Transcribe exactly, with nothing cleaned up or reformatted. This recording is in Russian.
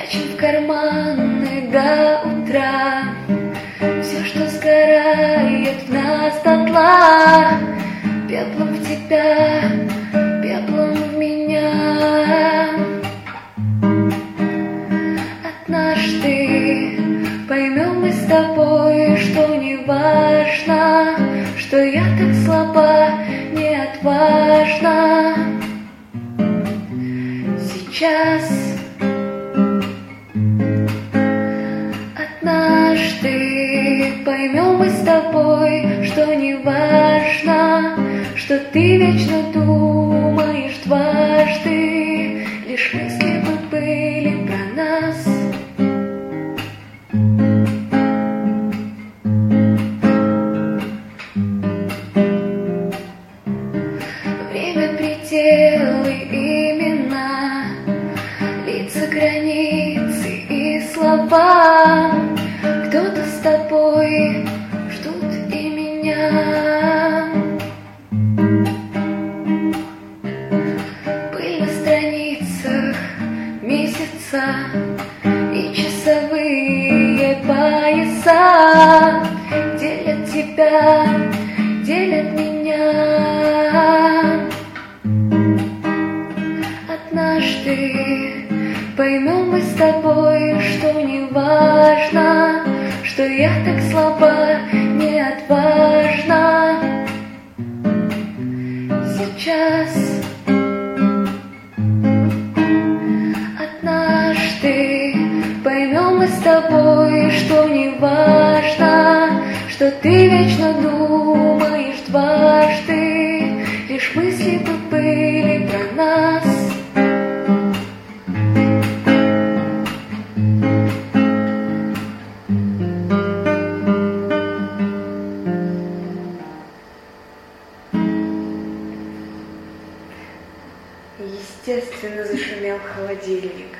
Прячем в карманы до утра все, что сгорает в нас дотла. Пеплом в тебя, пеплом в меня. Однажды поймем мы с тобой, что не важно, что я так слаба, не отважна. Сейчас однажды поймем мы с тобой, что не важно, что ты вечно думаешь дважды, лишь мысли бы были про нас. Время, пределы, имена, лица, границы и слова. Кто-то с тобой ждут и меня. Пыль на страницах месяца и часовые пояса делят тебя, делят меня. Однажды поймем мы с тобой, что не важно, что я так слаба, не отважна. Сейчас однажды поймем мы с тобой, что не важно, что ты вечно думаешь дважды, лишь мысли бы были про нас. Естественно, зашумел холодильник.